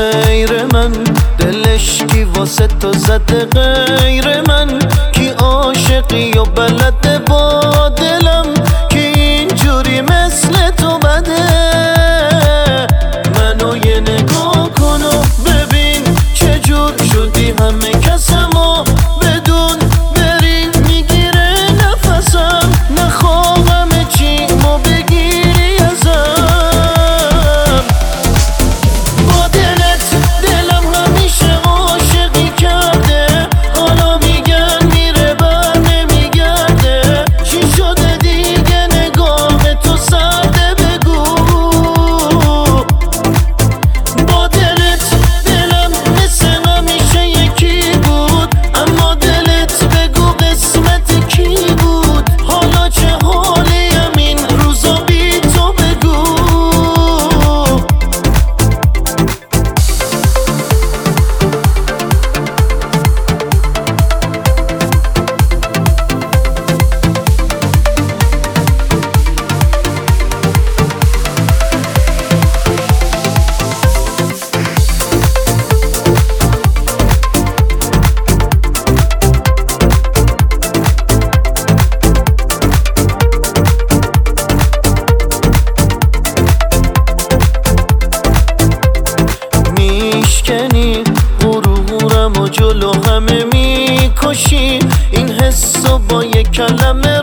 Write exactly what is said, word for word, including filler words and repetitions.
غیر من، دلش کی واسه تو زده غیر من، کی عاشقی و بلده با دلم، کی اینجوری مثل تو بده. منو یه نگاه کن و ببین چجور شدی همه کسمو بدون بری میگیره نفسم، نخواهم چیمو بگیری ازم. با دلت دلم همیشه عاشقی کرده، حالا میگن میره بر نمیگرده، چی شده دیگه نگاه تو سرده بگو. با دلت دلم مثل همیشه یکی بود، اما دلت بگو قسمت کی بود، حالا چه حالیم این روزا بی تو بگو. میشکنی غرورم و جلو همه میکشی، این حسو با یک کلمه